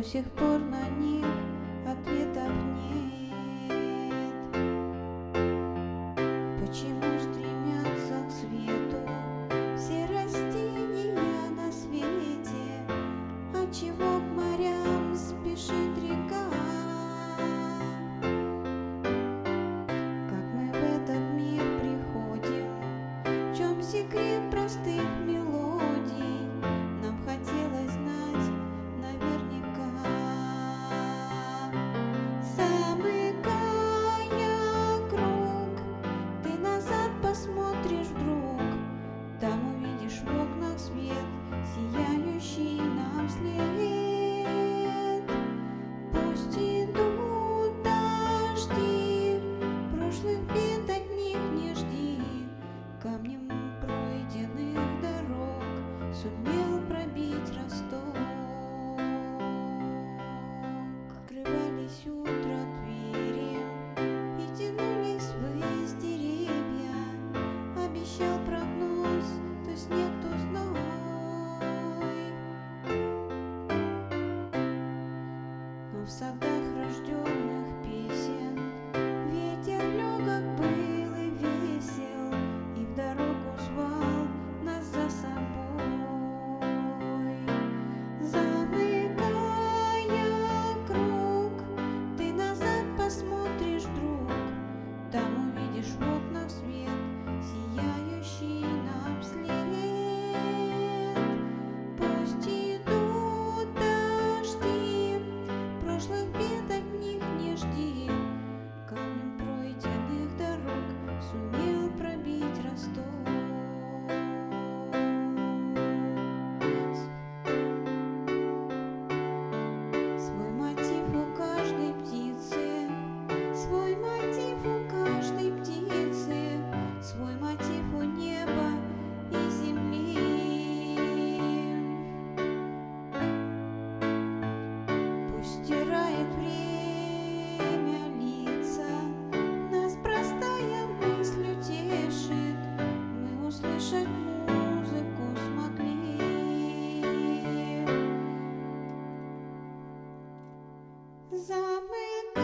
сих пор на них ответов нет. Почему стремятся к свету все растения на свете? Отчего к морям спешит река? Как мы в этот мир приходим? В чем секрет простых мелодий? Нам хотелось знать наверняка. Замыкая круг, ты назад посмотришь вдруг, там увидишь в окнах свет, сияющий нам вслед. Пусть идут дожди, прошлых бед от них не жди. Камнем пройденных дорог сумел пробить росток. Открывались утро двери и тянулись ввысь деревья. Обещал прогноз то снег, то зной. Но в садах рожденных песен ветер легок был и весел, и в дорогу звал нас за собой. Замыкая круг, ты назад посмотришь вдруг, там увидишь в окнах свет, сияющий нам вслед. Пусть идут дожди, прошлых бед от них не жди. Камнем пройденных дорог сумел пробить росток. Свой мотив у каждой птицы, свой мотив у каждой птицы, свой мотив у неба и земли. Пусть стирает время лица, нас простая мысль утешит, мы услышать музыку смогли. Замыкая